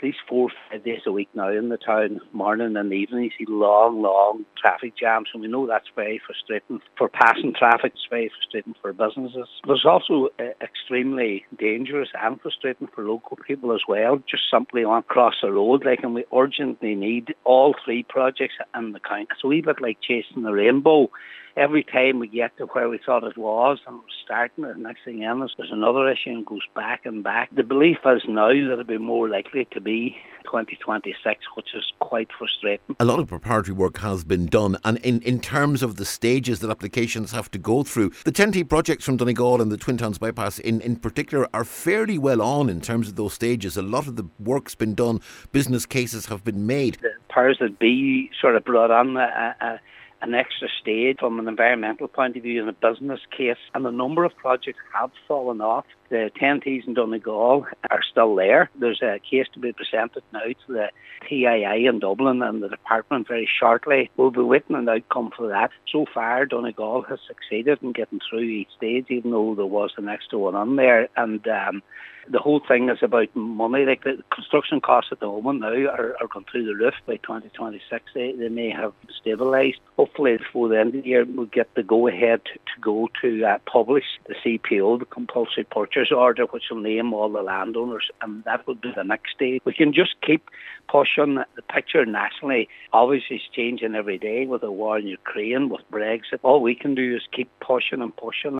least 4 or 5 days a week now in the town, morning and evening. You see long traffic jams, and we know that's very frustrating for passing traffic. It's very frustrating for businesses. But it's also extremely dangerous and frustrating for local people as well, just simply on across the road. And we urgently need all 3 projects in the county. It's a wee bit like chasing the rainbow. Every time we get to where we thought it was and we're starting it, the next thing in there's another issue and goes back and back. The belief is now that it'll be more likely to be 2026, which is quite frustrating. A lot of preparatory work has been done, and in terms of the stages that applications have to go through, the 10T projects from Donegal and the Twin Towns Bypass in particular are fairly well on in terms of those stages. A lot of the work's been done, business cases have been made. The powers that be sort of brought on an extra stage from an environmental point of view and a business case, and a number of projects have fallen off. The 10Ts in Donegal are still there. There's a case to be presented now to the TII in Dublin, and the department very shortly will be waiting an outcome for that. So far, Donegal has succeeded in getting through each stage, even though there was an extra one on there. And the whole thing is about money. Like the construction costs at the moment now are going through the roof. By 2026, they may have stabilised. Hopefully, before the end of the year, we'll get the go-ahead to go to publish the CPO, the compulsory purchase order, which will name all the landowners, and that will be the next stage. We can just keep pushing the picture nationally. Obviously, it's changing every day with the war in Ukraine, with Brexit. All we can do is keep pushing and pushing.